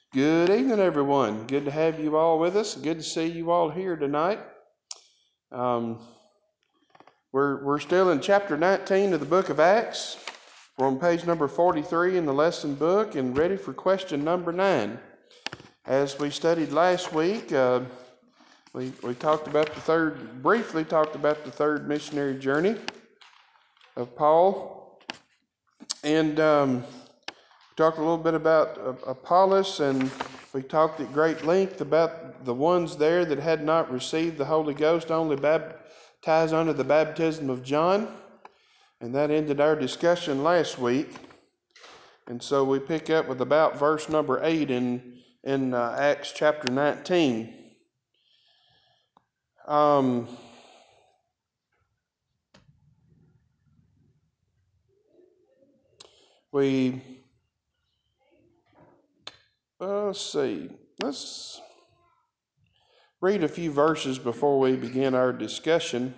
Good evening, everyone. Good to have you all with us. Good to see you all here tonight. Um, we're still in chapter 19 of the book of Acts. We're on page number 43 in the lesson book and ready for question number 9. As we studied last week, we briefly talked about the third missionary journey of Paul, and talked a little bit about Apollos, and we talked at great length about the ones there that had not received the Holy Ghost, only baptized under the baptism of John. And that ended our discussion last week. And so we pick up with about verse number 8 in Acts chapter 19. Let's see. Let's read a few verses before we begin our discussion.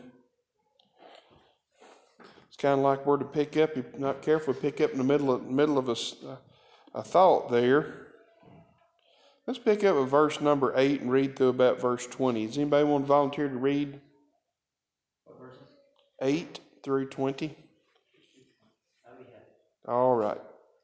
It's kind of like where to pick up. If you're not careful, pick up in the middle of a thought there. Let's pick up with verse number 8 and read through about verse 20. Does anybody want to volunteer to read? What verses? 8 through 20. Oh, All right.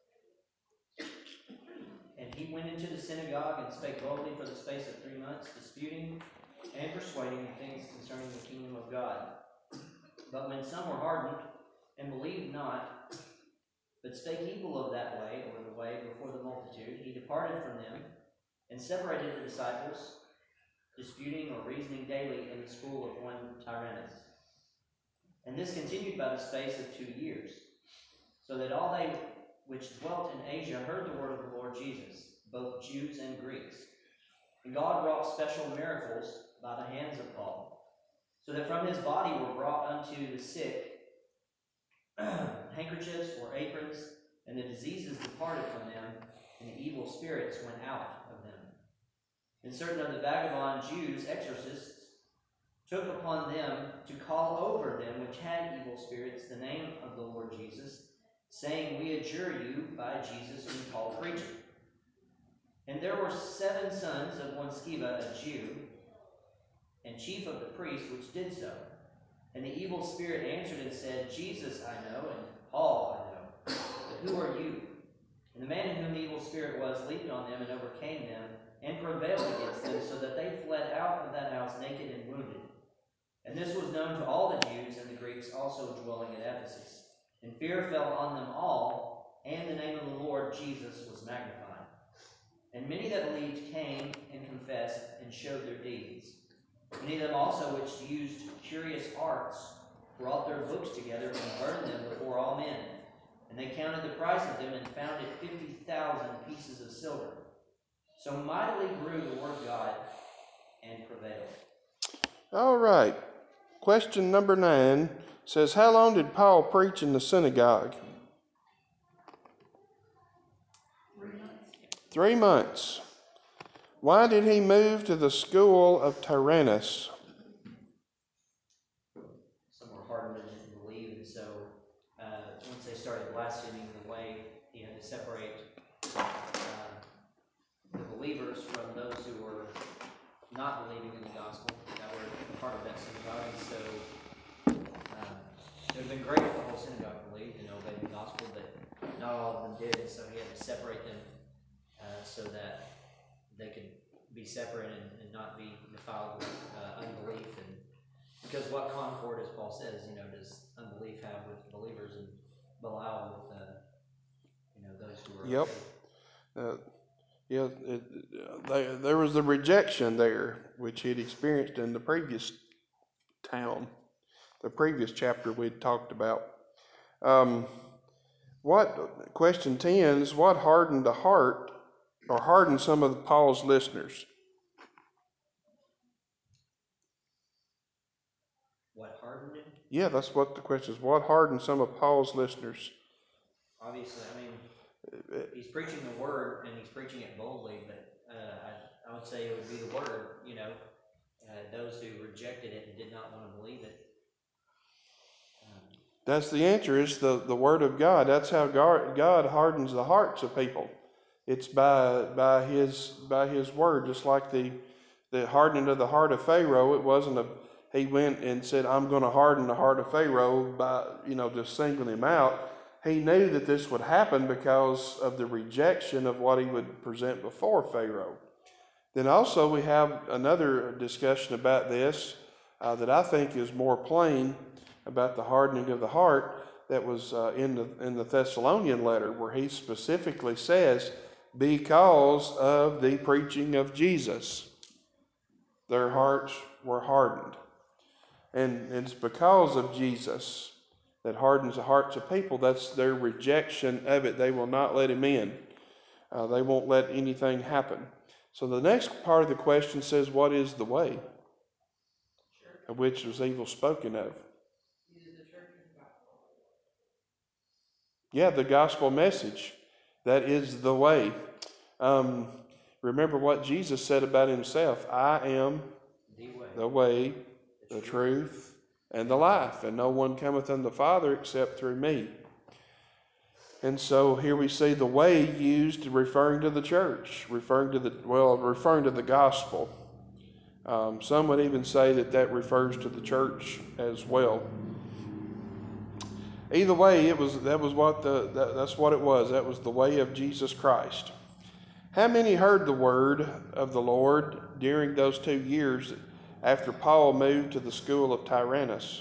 And he went into the synagogue and spake boldly for the space of 3 months, disputing and persuading in things concerning the kingdom of God. But when some were hardened and believed not, but spake evil of that way, or the way, before the multitude, he departed from them and separated the disciples, disputing or reasoning daily in the school of one Tyrannus. And this continued by the space of 2 years, so that all they which dwelt in Asia heard the word of the Lord Jesus, both Jews and Greeks. And God wrought special miracles by the hands of Paul, so that from his body were brought unto the sick handkerchiefs or aprons, and the diseases departed from them, and the evil spirits went out of them. And certain of the vagabond Jews, exorcists, took upon them to call over them which had evil spirits the name of the Lord Jesus, saying, We adjure you by Jesus whom Paul preacheth. And there were 7 sons of one Sceva, a Jew, and chief of the priests, which did so. And the evil spirit answered and said, Jesus I know, and Paul I know, but who are you? And the man in whom the evil spirit was leaped on them and overcame them, and prevailed against them, so that they fled out of that house naked and wounded. And this was known to all the Jews and the Greeks also dwelling at Ephesus. And fear fell on them all, and the name of the Lord Jesus was magnified. And many that believed came and confessed and showed their deeds. Many of them also which used curious arts brought their books together and burned them before all men. And they counted the price of them and found it 50,000 pieces of silver. So mightily grew the word of God and prevailed. All right. Question number 9 says, How long did Paul preach in the synagogue? 3 months. 3 months. Why did he move to the school of Tyrannus? Some were hardened and didn't believe, and so once they started blaspheming the way, he had to separate the believers from those who were not believing in the gospel that were part of that synagogue. And so it would have been great if the whole synagogue believed and obeyed the gospel, but not all of them did, and so he had to separate them so that they could be separate and not be defiled with unbelief. And because what concord, as Paul says, does unbelief have with believers, and Belial with those who are Yep. There was the rejection there, which he'd experienced in the previous town, the previous chapter we'd talked about. Question 10 is, what hardened the heart or hardened some of Paul's listeners? What hardened him? Yeah, that's what the question is. What hardened some of Paul's listeners? Obviously, he's preaching the word and he's preaching it boldly, but I would say it would be the word, those who rejected it and did not want to believe it. That's the answer, is the word of God. That's how God hardens the hearts of people. It's by his word, just like the hardening of the heart of Pharaoh. It wasn't he went and said, I'm going to harden the heart of Pharaoh by just singling him out. He knew that this would happen because of the rejection of what he would present before Pharaoh. Then also we have another discussion about this that I think is more plain about the hardening of the heart, that was in the Thessalonian letter, where he specifically says, because of the preaching of Jesus, their hearts were hardened. And it's because of Jesus that hardens the hearts of people. That's their rejection of it. They will not let him in. They won't let anything happen. So the next part of the question says, what is the way of which was evil spoken of? Yeah, the gospel message. That is the way. Remember what Jesus said about himself. I am the way, the truth, and the life. And no one cometh unto the Father except through me. And so here we see the way used referring to the church, referring to the gospel. Some would even say that refers to the church as well. Either way, that's what it was. That was the way of Jesus Christ. How many heard the word of the Lord during those 2 years after Paul moved to the school of Tyrannus?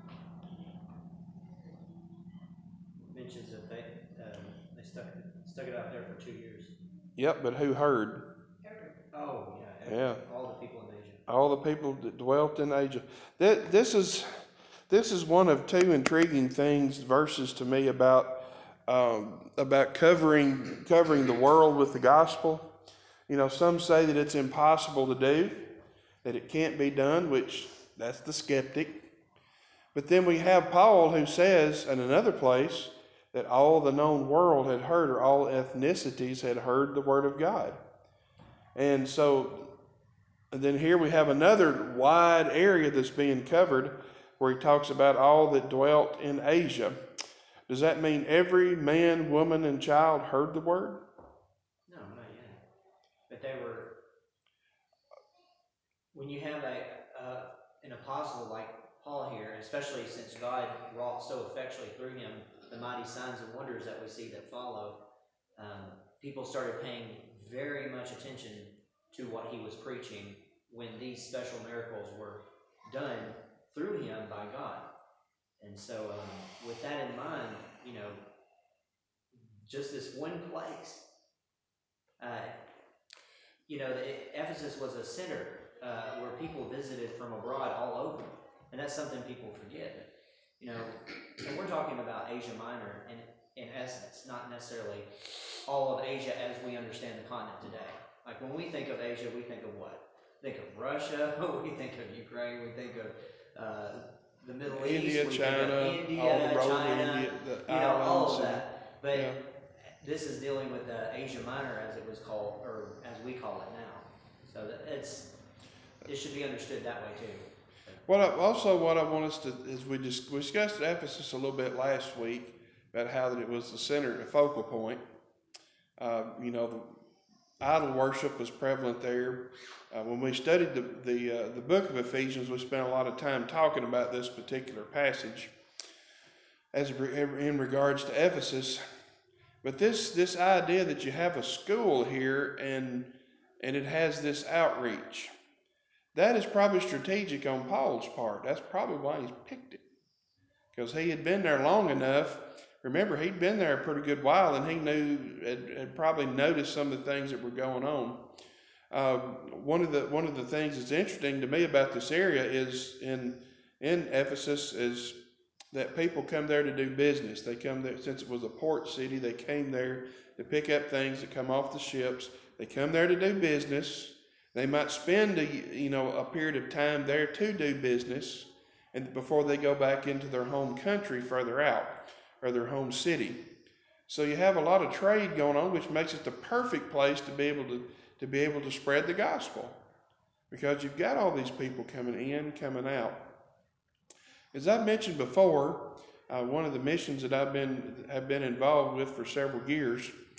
Mentions that they stuck it out there for 2 years. Yep, but who heard? Oh, yeah. All the people in Asia. All the people that dwelt in Asia. This is one of two intriguing verses to me about covering the world with the gospel. Some say that it's impossible to do, that it can't be done, which that's the skeptic. But then we have Paul, who says in another place that all the known world had heard, or all ethnicities had heard the word of God. And then here we have another wide area that's being covered, where he talks about all that dwelt in Asia. Does that mean every man, woman, and child heard the word? No, not yet. But they were. When you have an apostle like Paul here, especially since God wrought so effectually through him the mighty signs and wonders that we see that follow, people started paying very much attention to what he was preaching when these special miracles were done through him by God. And so with that in mind, just this one place, Ephesus was a center where people visited from abroad all over. And that's something people forget. And we're talking about Asia Minor in essence, not necessarily all of Asia as we understand the continent today. Like when we think of Asia, we think of what? We think of Russia, we think of Ukraine, we think of the Middle India, East, China, all the road China, India, the islands, all of that. But yeah. This is dealing with Asia Minor, as it was called, or as we call it now. So it should be understood that way too. What I want us to is we discussed Ephesus a little bit last week about how that it was the center, the focal point. The idol worship was prevalent there. When we studied the book of Ephesians, we spent a lot of time talking about this particular passage as in regards to Ephesus. But this idea that you have a school here and it has this outreach, that is probably strategic on Paul's part. That's probably why he's picked it, because he had been there long enough. Remember, he'd been there a pretty good while, and he had probably noticed some of the things that were going on. One of the things that's interesting to me about this area is in Ephesus is that people come there to do business. They come there, since it was a port city, they came there to pick up things that come off the ships. They come there to do business. They might spend a period of time there to do business, and before they go back into their home country further out, or their home city. So you have a lot of trade going on, which makes it the perfect place to be able to spread the gospel, because you've got all these people coming in, coming out. As I mentioned before, one of the missions that have been involved with for several years,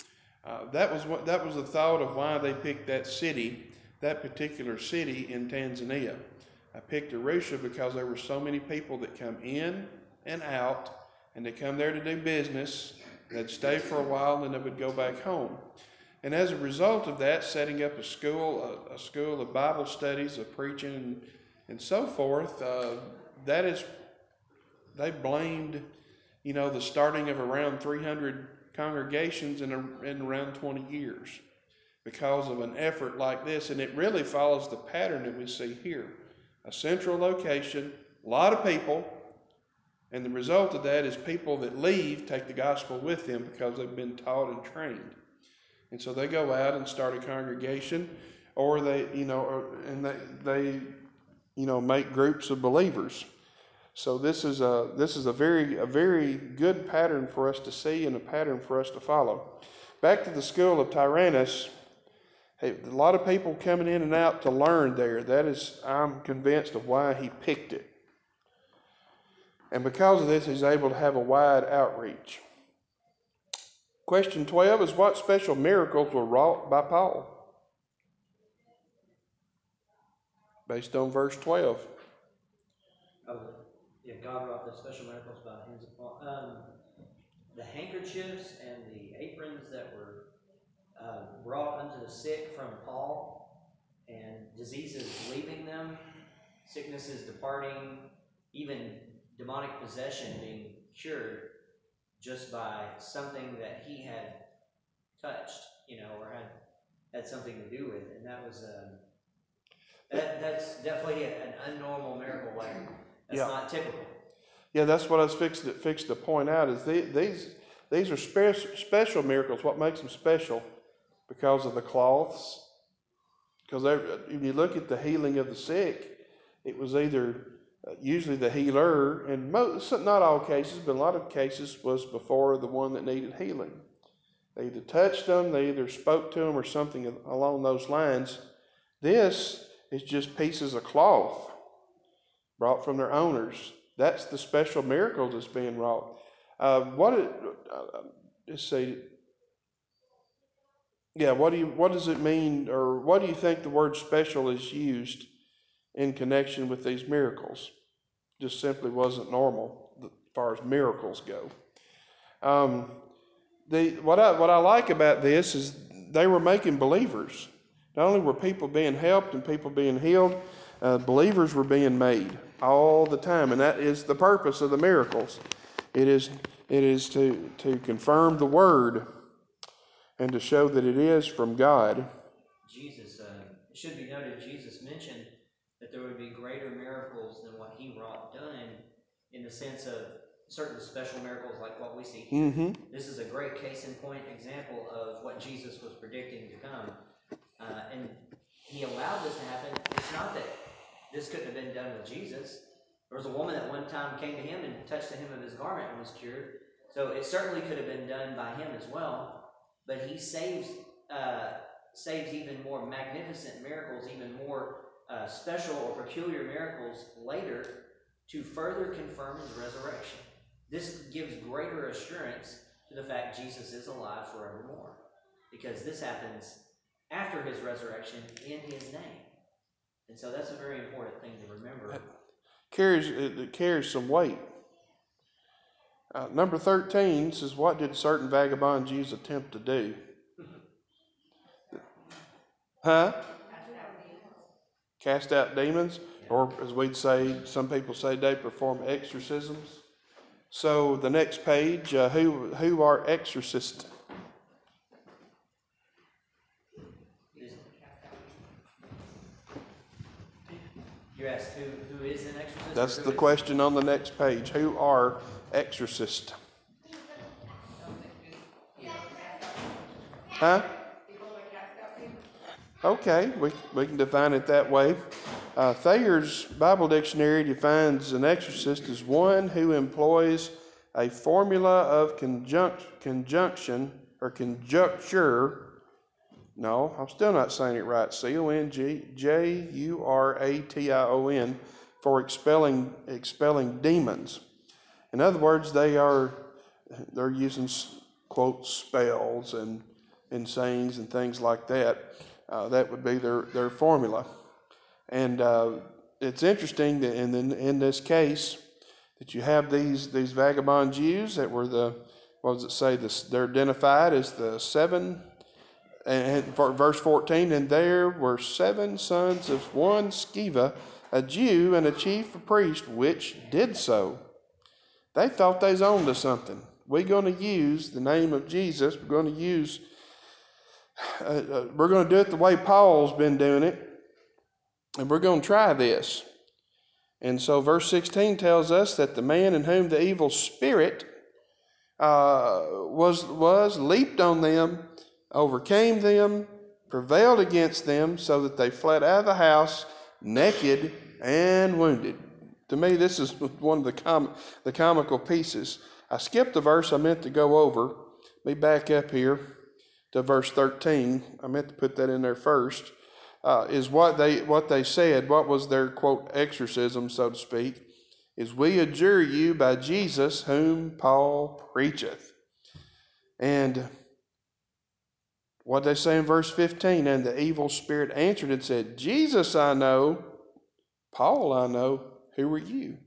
That was the thought of why they picked that city, that particular city in Tanzania. I picked Arusha because there were so many people that come in and out, and they come there to do business. They'd stay for a while, and then they would go back home. And as a result of that, setting up a school of Bible studies, of preaching, and so forth, they blamed, the starting of around 300 congregations in around 20 years because of an effort like this. And it really follows the pattern that we see here. A central location, a lot of people, and the result of that is people that leave take the gospel with them because they've been taught and trained. And so they go out and start a congregation, or they make groups of believers. So this is a very good pattern for us to see and a pattern for us to follow. Back to the school of Tyrannus. Hey, a lot of people coming in and out to learn there. That is, I'm convinced of why he picked it. And because of this, he's able to have a wide outreach. Question 12 is, what special miracles were wrought by Paul? Based on verse 12. God wrought the special miracles by hands of Paul. The handkerchiefs and the aprons that were brought unto the sick from Paul, and diseases leaving them, sicknesses departing, even demonic possession being cured just by something that he had touched, or had something to do with. And that was that's definitely an unnormal miracle. That's not typical. Yeah, that's what I was fixed to point out. Is these are special miracles. What makes them special? Because of the cloths. Because if you look at the healing of the sick, it was either usually the healer, and not all cases, but a lot of cases was before the one that needed healing. They either touched them, they either spoke to them, or something along those lines. This is just pieces of cloth brought from their owners. That's the special miracle that's being wrought. Let's see. Yeah, what does it mean, or what do you think the word special is used in connection with these miracles? Just simply wasn't normal as far as miracles go. What I like about this is they were making believers. Not only were people being helped and people being healed, believers were being made all the time, and that is the purpose of the miracles. It is to confirm the word and to show that it is from God. Jesus, it should be noted, Jesus mentioned that there would be greater miracles than what he wrought, done in the sense of certain special miracles like what we see here. Mm-hmm. This is a great case in point example of what Jesus was predicting to come. And he allowed this to happen. It's not that this couldn't have been done with Jesus. There was a woman that one time came to him and touched the hem of his garment and was cured. So it certainly could have been done by him as well. But he saves even more magnificent miracles, even more special or peculiar miracles later to further confirm his resurrection. This gives greater assurance to the fact Jesus is alive forevermore, because this happens after his resurrection in his name. And so that's a very important thing to remember. It carries some weight. Number 13 says, what did certain vagabond Jews attempt to do? Huh? Cast out demons? Or as we'd say, some people say they perform exorcisms. So the next page, who are exorcists? You asked who is an exorcist? That's the question on the next page. Who are exorcists? Huh? Okay, we can define it that way. Thayer's Bible Dictionary defines an exorcist as one who employs a formula of conjunction or conjuncture. No, I'm still not saying it right. CONJURATION for expelling demons. In other words, they're using, quote, spells and and sayings and things like that. That would be their formula. And it's interesting that in this case that you have these vagabond Jews that were what does it say? They're identified as the seven. And for verse 14, and there were 7 sons of one Sceva, a Jew and a chief priest, which did so. They thought they was on to something. We're going to use the name of Jesus. We're going to do it the way Paul's been doing it, and we're going to try this. And so verse 16 tells us that the man in whom the evil spirit was leaped on them, overcame them, prevailed against them, so that they fled out of the house naked and wounded. To me, this is one of the comical pieces. I skipped the verse I meant to go over. Let me back up here to verse 13. I meant to put that in there first. Is what they said. What was their, quote, exorcism, so to speak, is, we adjure you by Jesus whom Paul preacheth. And what they say in verse 15, and the evil spirit answered and said, Jesus I know, Paul I know, who are you?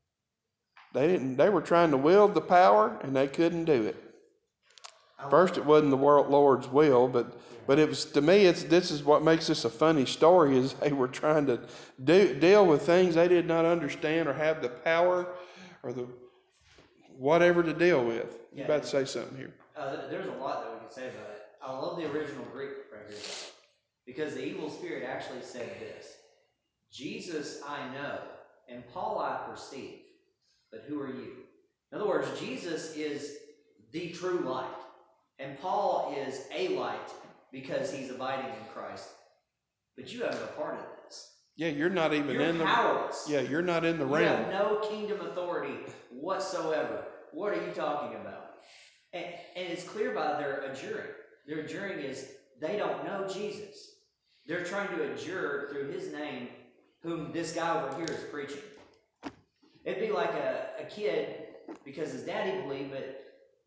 They were trying to wield the power and they couldn't do it. First, it wasn't the Lord's will, but it was, to me, this is what makes this a funny story, is they were trying to deal with things they did not understand or have the power or the whatever to deal with. You're about to say something here. There's a lot that we could say about it. I love the original Greek right here, because the evil spirit actually said this: Jesus I know, and Paul I perceive, but who are you? In other words, Jesus is the true light, and Paul is a light because he's abiding in Christ. But you have no part of this. Yeah, you're not even You're powerless. Yeah, you're not in the realm. You have no kingdom authority whatsoever. What are you talking about? And it's clear by their adjuring. Their adjuring is they don't know Jesus. They're trying to adjure through his name whom this guy over here is preaching. It'd be like a kid, because his daddy believed, but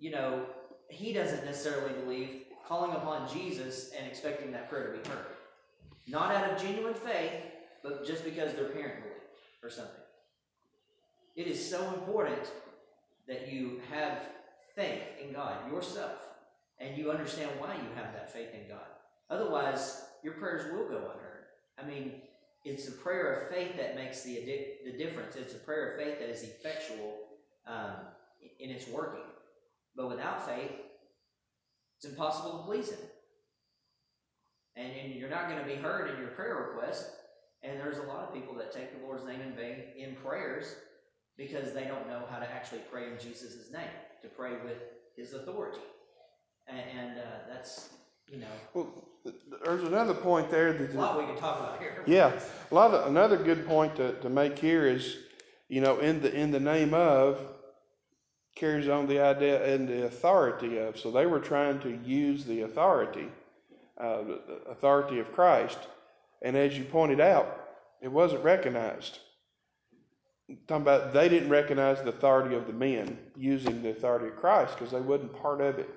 he doesn't necessarily believe, calling upon Jesus and expecting that prayer to be heard. Not out of genuine faith, but just because their parent believed or something. It is so important that you have faith in God yourself, and you understand why you have that faith in God. Otherwise, your prayers will go unheard. I mean, it's a prayer of faith that makes the difference. It's a prayer of faith that is effectual in its working. But without faith, it's impossible to please him. And you're not going to be heard in your prayer request. And there's a lot of people that take the Lord's name in vain in prayers because they don't know how to actually pray in Jesus' name, to pray with his authority. And that's, Well, there's another point there. A lot we can talk about here. Yeah, another good point to make here is, in the name of carries on the idea and the authority of. So they were trying to use the authority of Christ, and as you pointed out, it wasn't recognized. Talking about, they didn't recognize the authority of the men using the authority of Christ because they wasn't part of it.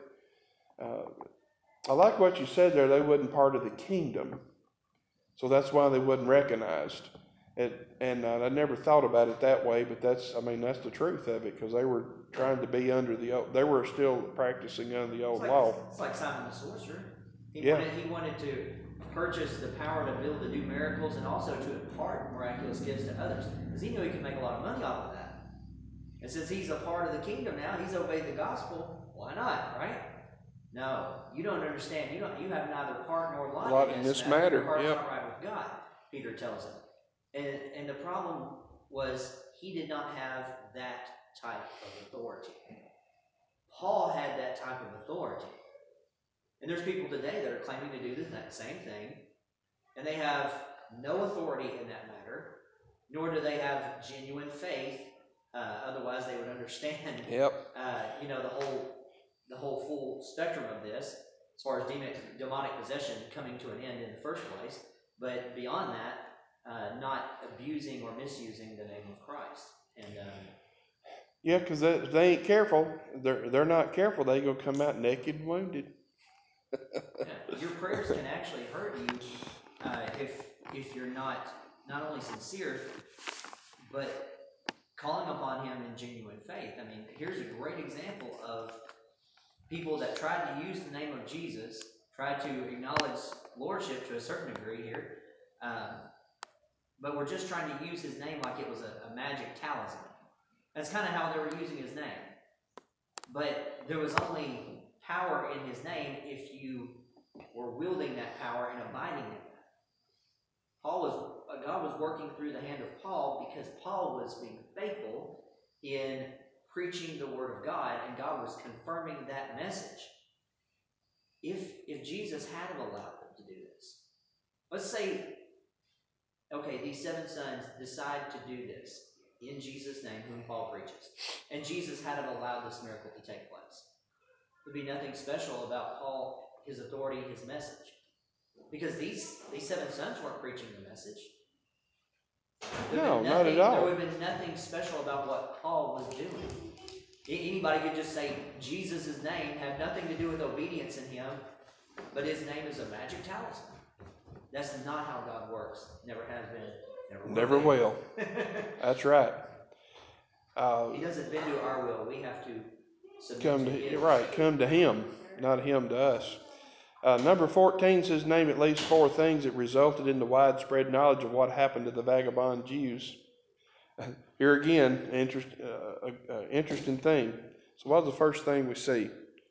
I like what you said there. They wasn't part of the kingdom, so that's why they wasn't recognized. And I never thought about it that way, but that's the truth of it, because they were trying to be under the old. They were still practicing under the old law. It's like Simon the sorcerer. He wanted to purchase the power to be able to do miracles and also to impart miraculous gifts to others, because he knew he could make a lot of money off of that. And since he's a part of the kingdom now, he's obeyed the gospel. Why not, right? No, you don't understand. You have neither part nor lot in this matter. Your heart's not right with God, Peter tells him. And the problem was he did not have that type of authority. Paul had that type of authority. And there's people today that are claiming to do the same thing, and they have no authority in that matter, nor do they have genuine faith. Otherwise, they would understand. The whole full spectrum of this, as far as demonic possession coming to an end in the first place. But beyond that, not abusing or misusing the name of Christ. And because they ain't careful. They're not careful. They gonna come out naked and wounded. Yeah, your prayers can actually hurt you if you're not only sincere, but calling upon Him in genuine faith. I mean, here's a great example of people that tried to use the name of Jesus, tried to acknowledge lordship to a certain degree here, but were just trying to use His name like it was a magic talisman. That's kind of how they were using His name. But there was only power in His name if you were wielding that power and abiding in that. God was working through the hand of Paul because Paul was being faithful in preaching the Word of God, and God was confirming that message. If Jesus hadn't allowed them to do this, let's say, okay, these 7 sons decide to do this in Jesus' name, whom Paul preaches, and Jesus hadn't allowed this miracle to take place. There'd be nothing special about Paul, his authority, his message. Because these 7 sons weren't preaching the message. No, not at all. There would have been nothing special about what Paul was doing. Anybody could just say Jesus' name had nothing to do with obedience in Him, but His name is a magic talisman. That's not how God works. Never has been. Never will. That's right. He doesn't bend to our will. We have to submit to Him. Right, come to Him, not Him to us. Number 14 says, name at least 4 things that resulted in the widespread knowledge of what happened to the vagabond Jews. Here again, interesting thing. So what's the first thing we see?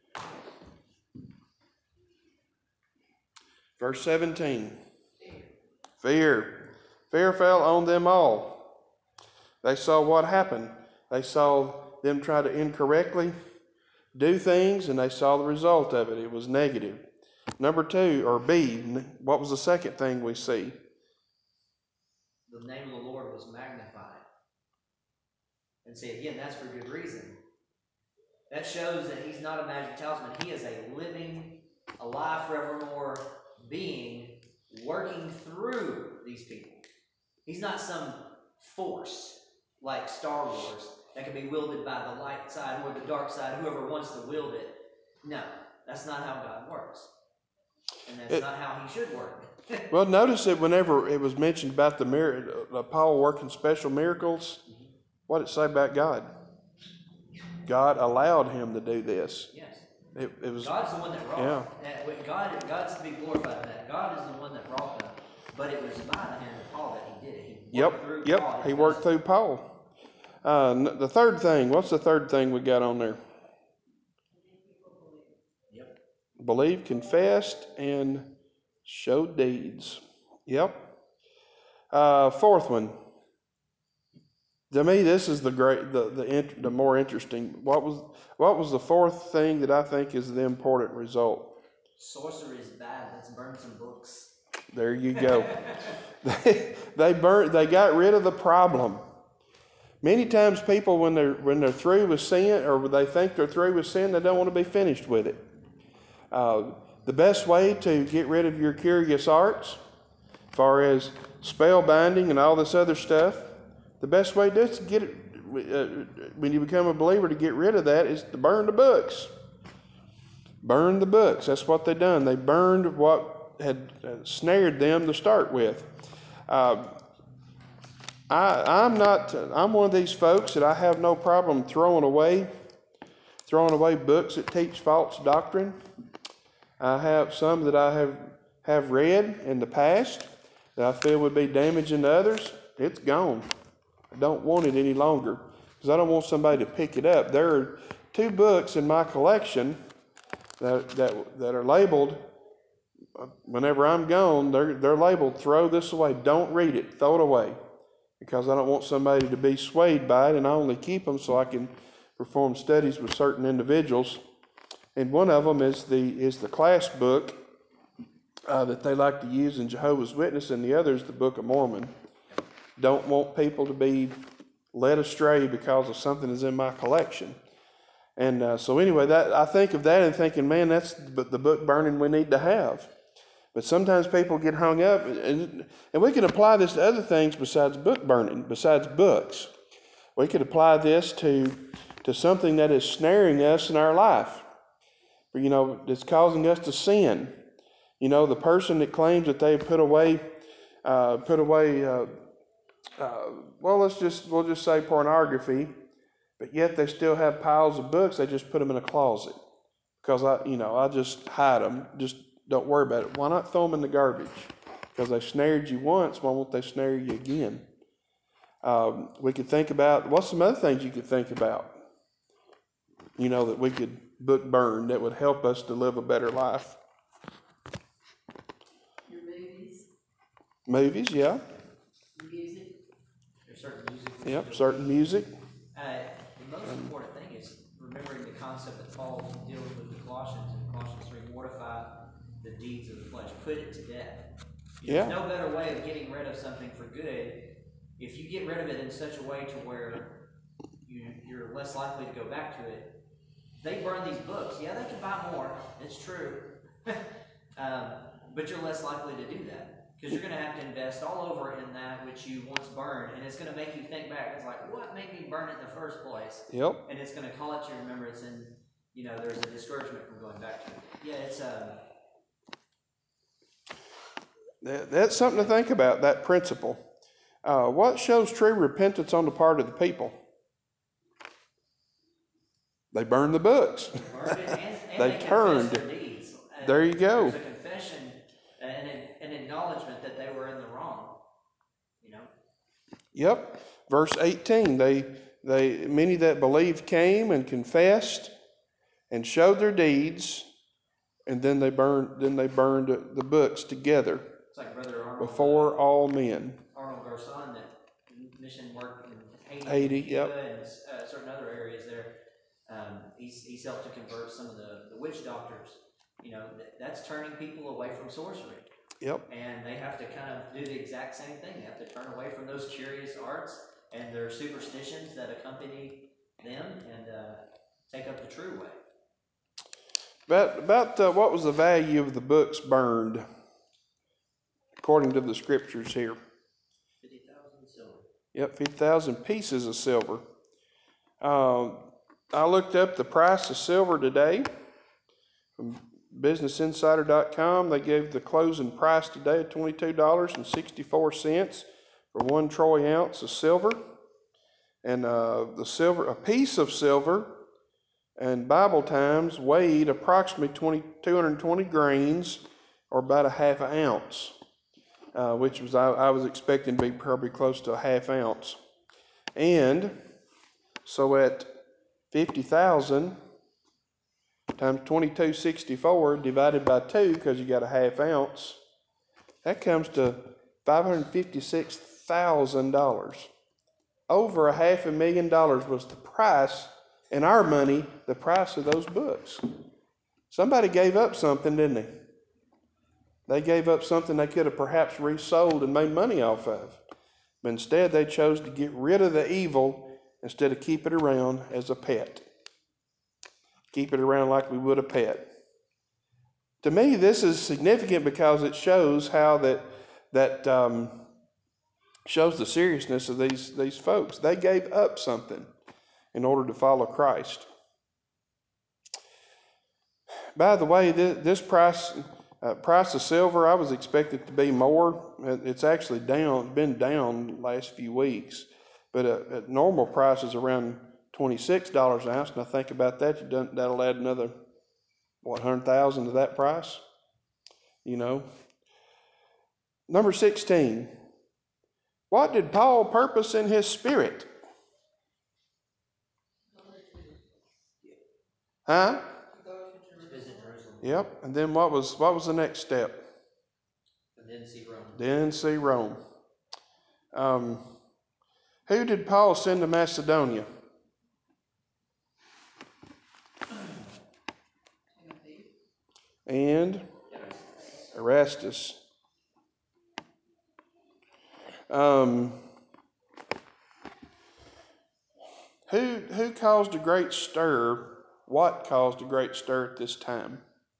Verse 17. Fear. Fear fell on them all. They saw what happened. They saw them try to incorrectly do things, and they saw the result of it. It was negative. Number 2, or B, what was the second thing we see? The name of the Lord was magnified. And see, again, that's for good reason. That shows that He's not a magic talisman. He is a living, alive forevermore being working through these people. He's not some force like Star Wars that can be wielded by the light side or the dark side, whoever wants to wield it. No, that's not how God works. And that's not how He should work. Well, notice that whenever it was mentioned about Paul working special miracles, what did it say about God? God allowed him to do this. Yes. It was God's the one that wrought. Yeah. God's to be glorified in that. God is the one that wrought them. But it was by the hand of Paul that He did it. He worked through Paul. He worked through Paul. The third thing, what's the third thing we got on there? Yep. Believed, confessed, and showed deeds. Yep. Fourth one. To me, this is the more interesting. What was the fourth thing that I think is the important result? Sorcery is bad. Let's burn some books. There you go. They got rid of the problem. Many times people, when they're through with sin, or they think they're through with sin, they don't want to be finished with it. The best way to get rid of your curious arts, as far as spell binding and all this other stuff, the best way to get it, when you become a believer, to get rid of that is to burn the books. Burn the books. That's what they done. They burned what had snared them to start with. I'm one of these folks that I have no problem throwing away books that teach false doctrine. I have some that I have read in the past that I feel would be damaging to others. It's gone. I don't want it any longer because I don't want somebody to pick it up. There are 2 books in my collection that are labeled. Whenever I'm gone, they're labeled, throw this away. Don't read it. Throw it away. Because I don't want somebody to be swayed by it, and I only keep them so I can perform studies with certain individuals. And one of them is the class book that they like to use in Jehovah's Witness, and the other is the Book of Mormon. Don't want people to be led astray because of something that's in my collection. And so anyway, I think of that and thinking, man, that's the book burning we need to have. But sometimes people get hung up, and we can apply this to other things besides book burning, besides books. We could apply this to something that is snaring us in our life. that's causing us to sin. The person that claims that they put away, well, we'll just say pornography, but yet they still have piles of books. They just put them in a closet because I just hide them. Just don't worry about it. Why not throw them in the garbage? Because they snared you once. Why won't they snare you again? We could think about, what's some other things you could think about? That we could book burn that would help us to live a better life. Your movies. Movies, yeah. Music. There's certain music. Yep, certain music. The most important thing is remembering the concept that Paul deals with the Colossians in Colossians 3, mortify the deeds of the flesh, put it to death. There's no better way of getting rid of something for good. If you get rid of it in such a way to where you're less likely to go back to it. They burn these books. Yeah, they can buy more. It's true. But you're less likely to do that because you're going to have to invest all over in that which you once burned, and it's going to make you think back. It's like, what made me burn it in the first place? Yep. And it's going to call it to your remembrance, and there's a discouragement from going back to it. Yeah, it's That's something to think about, that principle. What shows true repentance on the part of the people? They burned the books. They burned it, and they turned. Their deeds. There you go. There's a confession and an acknowledgement that they were in the wrong. Yep. Verse 18. Many that believed came and confessed and showed their deeds, and then they burned the books together. It's like Brother Arnold, before all men. Arnold Garson, that mission work in Haiti, Cuba, and certain other areas there. He's helped to convert some of the witch doctors. That's turning people away from sorcery. Yep. And they have to kind of do the exact same thing. They have to turn away from those curious arts and their superstitions that accompany them and take up the true way. About what was the value of the books burned, according to the scriptures here? 50,000 silver. Yep, 50,000 pieces of silver. I looked up the price of silver today from BusinessInsider.com. They gave the closing price today of $22.64 for 1 troy ounce of silver. And a piece of silver in Bible times weighed approximately 220 grains, or about a half an ounce, which was I was expecting to be probably close to a half ounce. And so at 50,000 times 22.64 divided by 2, because you got a half ounce, that comes to $556,000. Over $500,000 was the price, in our money, the price of those books. Somebody gave up something, didn't they? They gave up something they could have perhaps resold and made money off of. But instead, they chose to get rid of the evil instead of keep it around as a pet. Keep it around like we would a pet. To me, this is significant because it shows how that shows the seriousness of these folks. They gave up something in order to follow Christ. By the way, this price of silver, I was expecting it to be more. It's actually been down the last few weeks. But at normal prices around $26 an ounce. Now think about that. That'll add another, 100,000 to that price? Number 16. What did Paul purpose in his spirit? Huh? Visit Jerusalem. Yep. And then what was the next step? And then see Rome. Then see Rome. Who did Paul send to Macedonia? And Erastus. Who caused a great stir? What caused a great stir at this time?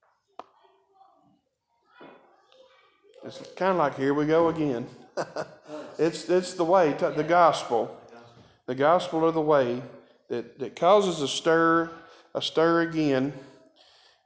It's kind of like, here we go again. It's the way, the gospel. The gospel of the way that causes a stir again.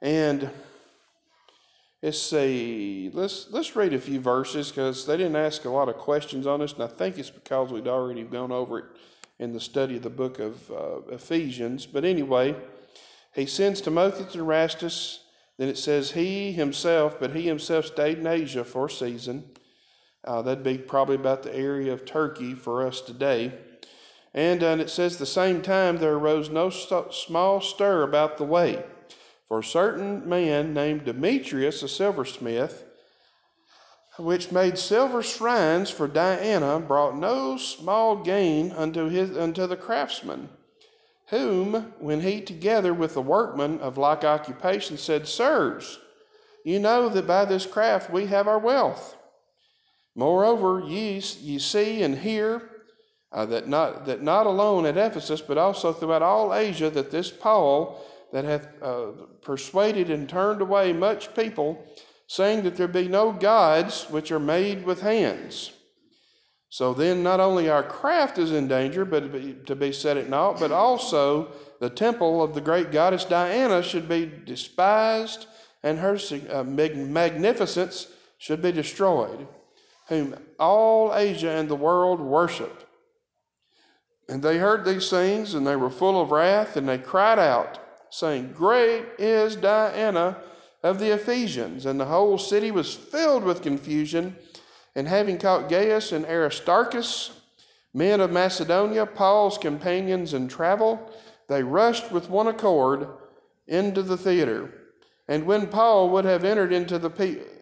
And let's read a few verses because they didn't ask a lot of questions on this, and I think it's because we'd already gone over it in the study of the book of Ephesians. But anyway, he sends Timothy to Erastus. Then it says he himself stayed in Asia for a season. That'd be probably about the area of Turkey for us today. And it says, the same time there arose no small stir about the way. For a certain man named Demetrius, a silversmith, which made silver shrines for Diana, brought no small gain unto the craftsmen, whom, when he together with the workmen of like occupation said, Sirs, you know that by this craft we have our wealth. Moreover, ye see and hear that not alone at Ephesus, but also throughout all Asia, that this Paul that hath persuaded and turned away much people, saying that there be no gods which are made with hands. So then not only our craft is in danger, but to be set at naught, but also the temple of the great goddess Diana should be despised, and her magnificence should be destroyed, whom all Asia and the world worship. And they heard these things, and they were full of wrath, and they cried out, saying, Great is Diana of the Ephesians. And the whole city was filled with confusion. And having caught Gaius and Aristarchus, men of Macedonia, Paul's companions in travel, they rushed with one accord into the theater. And when Paul would have entered unto the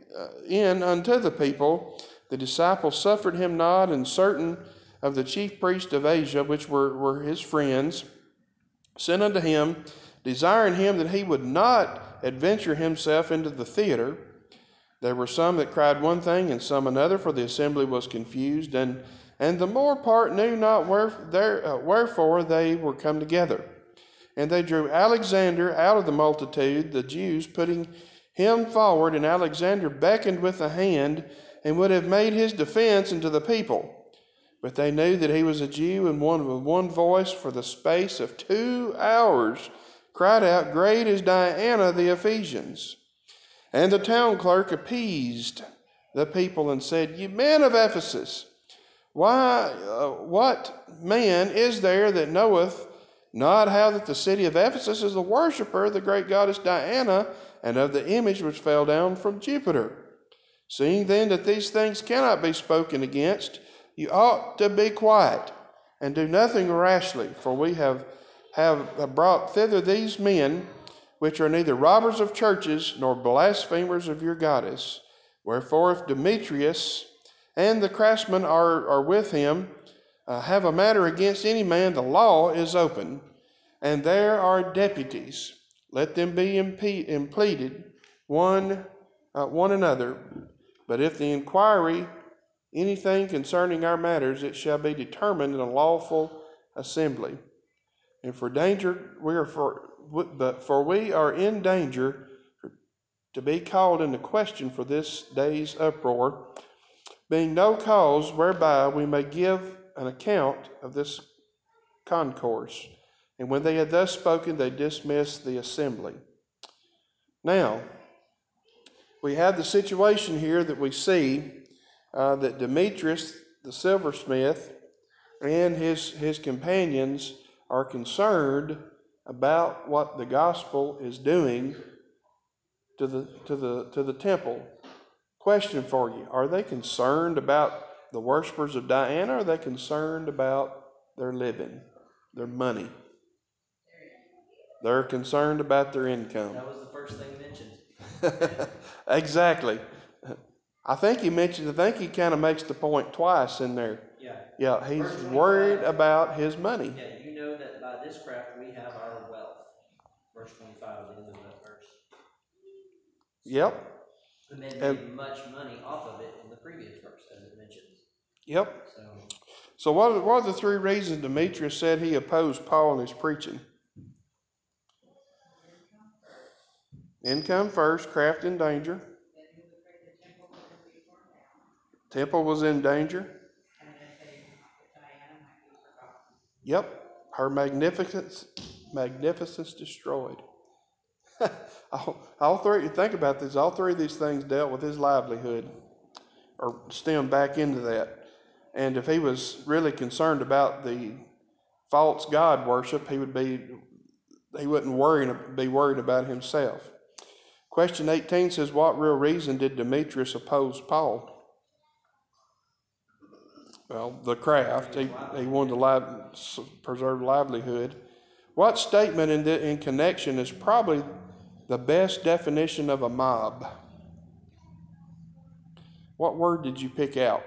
people, the disciples suffered him not, and certain of the chief priests of Asia, which were his friends, sent unto him, desiring him that he would not adventure himself into the theater. There were some that cried one thing, and some another, for the assembly was confused, and the more part knew not wherefore they were come together. And they drew Alexander out of the multitude, the Jews, putting him forward, and Alexander beckoned with the hand, and would have made his defense unto the people. But they knew that he was a Jew, and with one voice for the space of 2 hours cried out, Great is Diana of the Ephesians. And the town clerk appeased the people and said, Ye men of Ephesus, what man is there that knoweth not how that the city of Ephesus is the worshipper of the great goddess Diana, and of the image which fell down from Jupiter? Seeing then that these things cannot be spoken against, you ought to be quiet, and do nothing rashly, for we have brought thither these men, which are neither robbers of churches, nor blasphemers of your goddess. Wherefore, if Demetrius and the craftsmen are with him, have a matter against any man, the law is open, and there are deputies. Let them be impleaded one another. But if the inquiry anything concerning our matters, it shall be determined in a lawful assembly. And for we are in danger to be called into question for this day's uproar, being no cause whereby we may give an account of this concourse. And when they had thus spoken, they dismissed the assembly. Now, we have the situation here that we see that Demetrius, the silversmith, and his companions are concerned about what the gospel is doing to the temple. Question for you: are they concerned about the worshipers of Diana, or are they concerned about their living, their money? They're concerned about their income. That was the first thing mentioned. Exactly. I think he kind of makes the point twice in there. Yeah, he's worried about his money. Yeah, you know that by this craft we have our wealth. Verse 25 at the end of that verse. Yep. And they made much money off of it in the previous verse, as it mentions. Yep. So what are the 3 reasons Demetrius said he opposed Paul in his preaching? Income first, craft in danger. Temple was in danger. Yep. Her magnificence destroyed. All three, think about this, all three of these things dealt with his livelihood or stemmed back into that. And if he was really concerned about the false God worship, he wouldn't be worried about himself. Question 18 says, what real reason did Demetrius oppose Paul? Well, the craft. He wanted to preserve livelihood. What statement in connection is probably the best definition of a mob? What word did you pick out?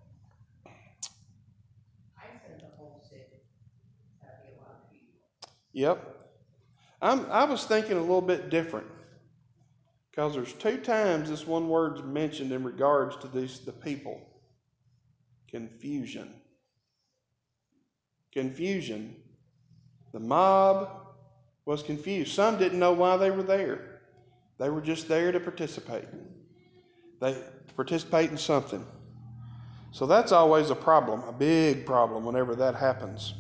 I said the whole city, having a lot of people. Yep. I was thinking a little bit different, because there's 2 times this one word's mentioned in regards to the people. Confusion. Confusion. The mob was confused. Some didn't know why they were there. They were just there to participate. They participate in something. So that's always a problem, a big problem whenever that happens.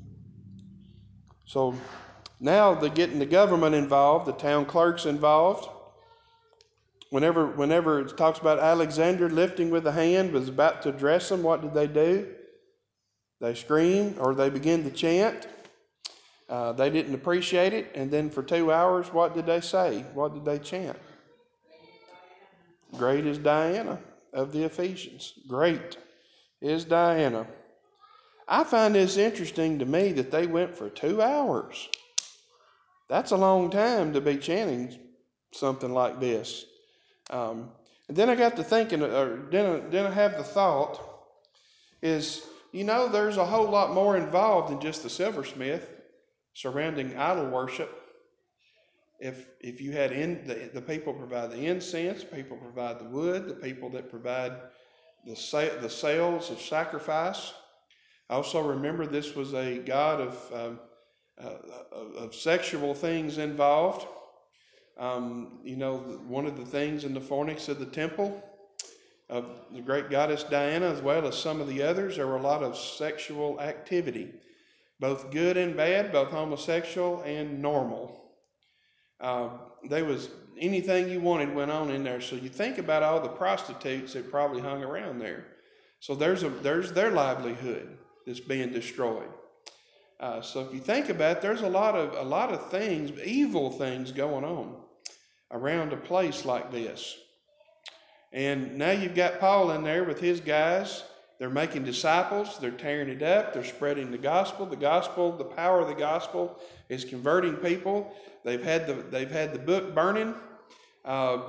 So now they're getting the government involved, the town clerk's involved. Whenever it talks about Alexander lifting with a hand, was about to address them, what did they do? They screamed or they began to chant. They didn't appreciate it. And then for 2 hours, what did they say? What did they chant? Great is Diana of the Ephesians. Great is Diana. I find this interesting to me that they went for 2 hours. That's a long time to be chanting something like this. And then I got to thinking, then I have the thought, is, there's a whole lot more involved than just the silversmith surrounding idol worship. If you had the people provide the incense, people provide the wood, the people that provide the sales of sacrifice. I also remember this was a god of sexual things involved. One of the things in the fornix of the temple of the great goddess Diana, as well as some of the others, there were a lot of sexual activity, both good and bad, both homosexual and normal. There was anything you wanted went on in there. So you think about all the prostitutes that probably hung around there. So there's their livelihood that's being destroyed. So if you think about it, there's a lot of things, evil things going on around a place like this. And now you've got Paul in there with his guys. They're making disciples. They're tearing it up. They're spreading the gospel. The power of the gospel is converting people. They've had the book burning. A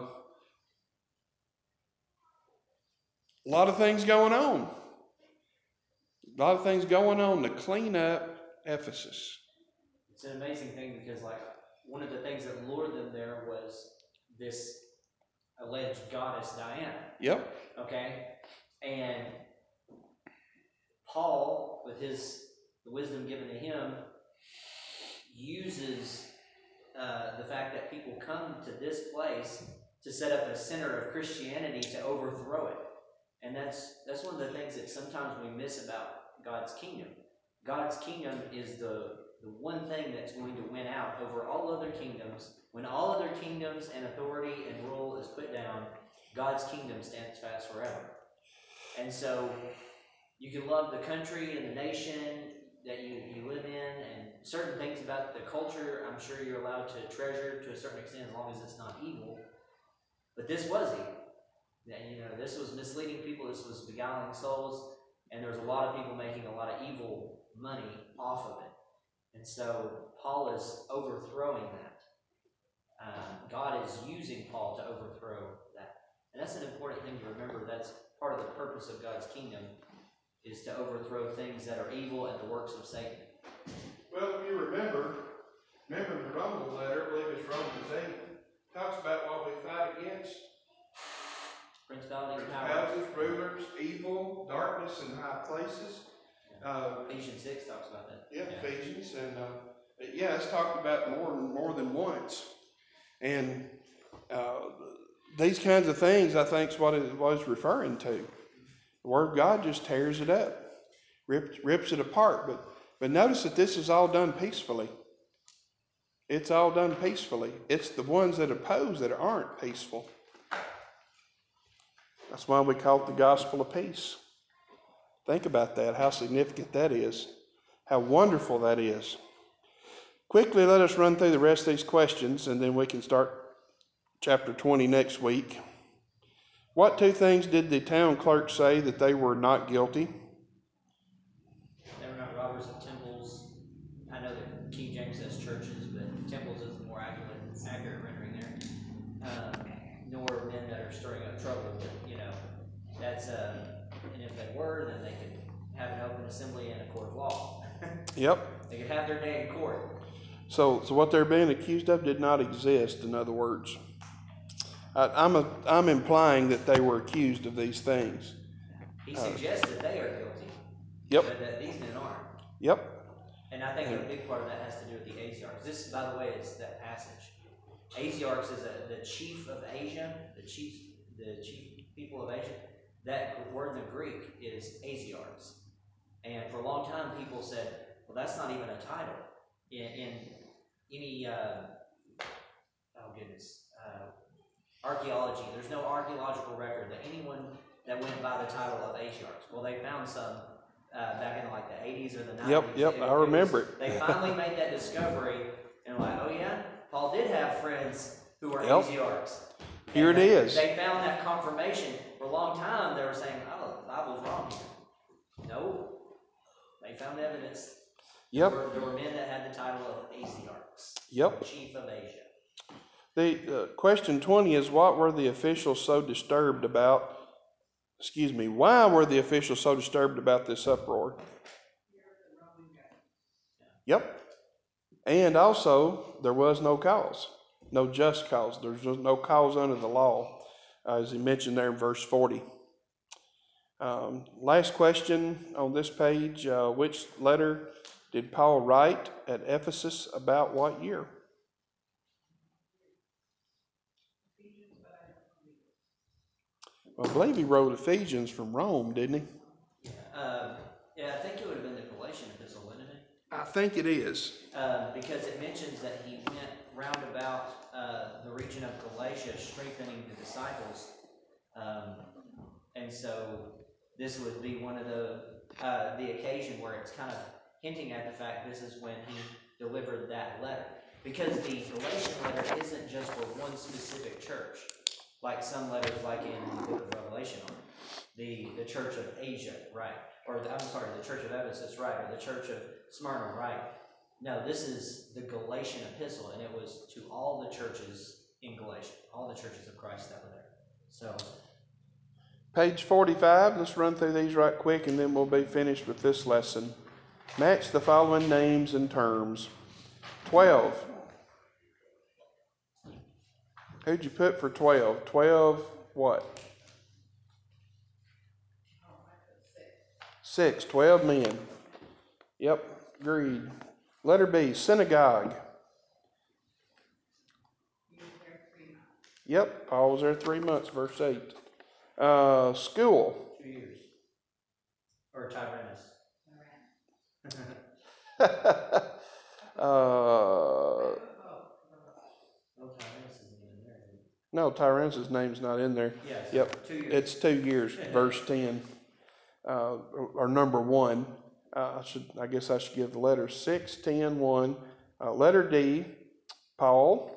lot of things going on. A lot of things going on to clean up Ephesus. It's an amazing thing because, one of the things that lured them there was this alleged goddess Diana. Yep. Okay? And Paul, with the wisdom given to him, uses the fact that people come to this place to set up a center of Christianity to overthrow it. And that's one of the things that sometimes we miss about God's kingdom. God's kingdom is the one thing that's going to win out over all other kingdoms. When all other kingdoms and authority and rule is put down, God's kingdom stands fast forever. And so you can love the country and the nation that you live in, and certain things about the culture I'm sure you're allowed to treasure to a certain extent as long as it's not evil. But this was evil. This was misleading people, this was beguiling souls, and there was a lot of people making a lot of evil money off of it. And so Paul is overthrowing that. God is using Paul to overthrow that. And that's an important thing to remember. That's part of the purpose of God's kingdom, is to overthrow things that are evil and the works of Satan. Well, if you remember the Romans letter, I believe it's Romans 8, talks about what we fight against. Principalities, powers, rulers, evil, darkness in high places. Ephesians 6 talks about that. Yeah, Ephesians, and it's talked about more than once. And these kinds of things, I think, is what it was referring to. The Word of God just tears it up, rips it apart. But notice that this is all done peacefully. It's all done peacefully. It's the ones that oppose that aren't peaceful. That's why we call it the gospel of peace. Think about that, how significant that is, how wonderful that is. Quickly, let us run through the rest of these questions, and then we can start chapter 20 next week. What two things did the town clerk say that they were not guilty? They were not robbers of temples. I know that King James says churches, but temples is the more accurate rendering there. Nor men that are stirring up trouble, but that's and if they were, then they could have an open assembly and a court of law. Yep. They could have their day in court. So what they're being accused of did not exist, in other words. I'm implying that they were accused of these things. He suggests that they are guilty. Yep. But that these men aren't. Yep. And I think a big part of that has to do with the Asiarchs. This, by the way, is that passage. Asiarchs is the chief of Asia, the chief people of Asia. That word in the Greek is Asiarchs. And for a long time, people said, well, that's not even a title. In any, archaeology, there's no archaeological record that anyone that went by the title of Asiarchs. Well, they found some back in like the 80s or the 90s. Yep, I remember it. They finally made that discovery, and like, oh yeah, Paul did have friends who were Asiarchs. Here it is. They found that confirmation. For a long time, they were saying, oh, the Bible's wrong here. No, they found evidence. Yep. There were men that had the title of Asiarchs. Yep. Chief of Asia. The question 20 is, why were the officials so disturbed about this uproar? Yep. And also, there was no cause, no just cause. There's no cause under the law, as he mentioned there in verse 40. Last question on this page, which letter did Paul write at Ephesus about what year? I believe he wrote Ephesians from Rome, didn't he? Yeah, I think it would have been the Galatian epistle, wouldn't it? I think it is. Because it mentions that he went round about the region of Galatia, strengthening the disciples. And so this would be one of the occasion where it's kind of hinting at the fact this is when he delivered that letter. Because the Galatian letter isn't just for one specific church, like some letters like in the book of Revelation are. The church of Asia, right? Or the church of Ephesus, right? Or the church of Smyrna, right? No, this is the Galatian epistle, and it was to all the churches in Galatia, all the churches of Christ that were there. So, page 45, let's run through these right quick, and then we'll be finished with this lesson. Match the following names and terms. 12. Who'd you put for 12? 12 what? 6. 12 men. Yep, agreed. Letter B, synagogue. Yep, Paul was there 3 months, verse 8. School. 2 years. Or Tyrannus. No, Tyrannus' name's not in there. Yes. Yep. 2 years. It's 2 years, verse 10. Or number 1. I guess I should give the letters 6, 10, 1. Letter D, Paul.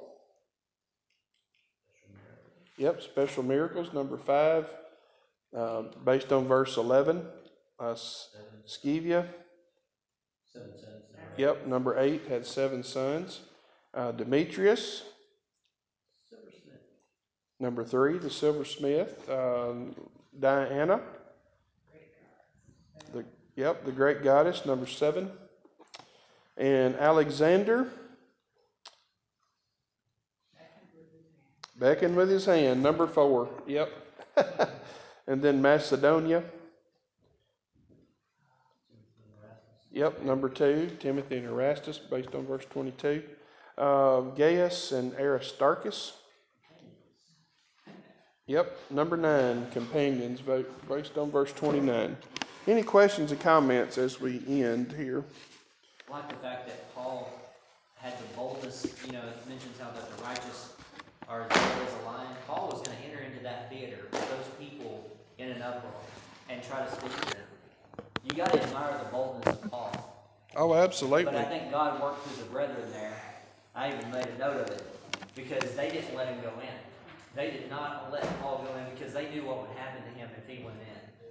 Yep, special miracles, number 5. Based on verse 11. Scevia. 7 sons. Yep, number 8 had 7 sons. Demetrius. Silversmith. Number 3, the silversmith. Diana. The great goddess, number 7. And Alexander. Beckoned with his hand, number 4. Yep. And then Macedonia. Yep, number 2, Timothy and Erastus, based on verse 22. Gaius and Aristarchus. Yep, number 9, companions, based on verse 29. Any questions or comments as we end here? I like the fact that Paul had the boldness, you know, it mentions how that the righteous are as bold as a lion. Paul was going to enter into that theater with those people in an uproar and try to speak to them. You got to admire the boldness of Paul. Oh, absolutely. But I think God worked through the brethren there. I even made a note of it because they didn't let him go in. They did not let Paul go in because they knew what would happen to him if he went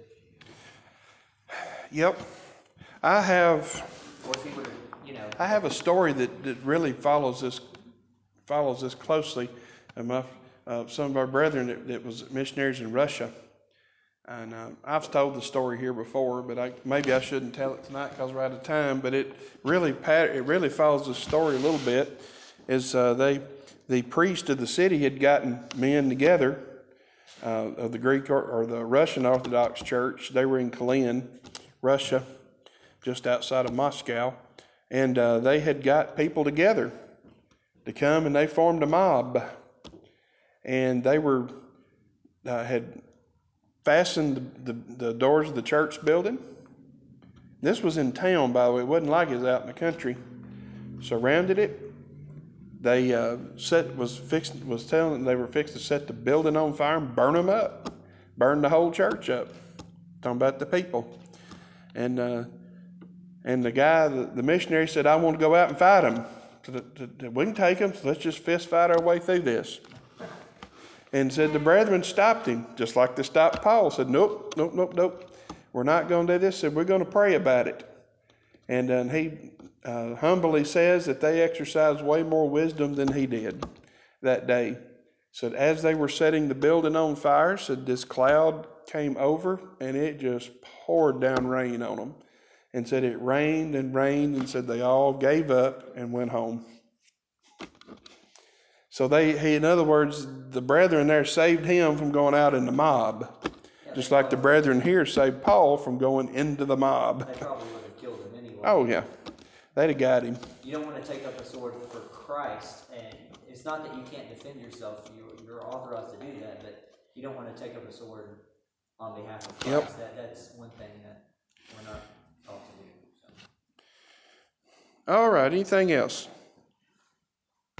in. Yep. I have Or if he would have, you know. I have a story that really follows this closely. Some of our brethren that was missionaries in Russia, and I've told the story here before, but maybe I shouldn't tell it tonight because we're out of time. But it really follows the story a little bit. Is the priest of the city had gotten men together of the Greek or the Russian Orthodox Church. They were in Kalin, Russia, just outside of Moscow, and they had got people together to come, and they formed a mob, and they were had fastened the doors of the church building. This was in town, by the way. It wasn't like it was out in the country. Surrounded it. They was telling them they were fixed to set the building on fire and burn them up, burn the whole church up. Talking about the people, and the guy, the missionary, said, "I want to go out and fight them. We can take them. So let's just fist fight our way through this." And said the brethren stopped him, just like they stopped Paul. Said, "Nope, nope, nope, nope. We're not going to do this." Said, "We're going to pray about it." And he humbly says that they exercised way more wisdom than he did that day. Said as they were setting the building on fire, said this cloud came over and it just poured down rain on them. And said it rained and rained, and said they all gave up and went home. So in other words, the brethren there saved him from going out in the mob, just like the brethren here saved Paul from going into the mob. They probably would have killed him anyway. Oh yeah, they'd have got him. You don't want to take up a sword for Christ, and it's not that you can't defend yourself. You're authorized to do that, but you don't want to take up a sword on behalf of Christ. Yep. That's one thing that we're not taught to do. So. All right. Anything else?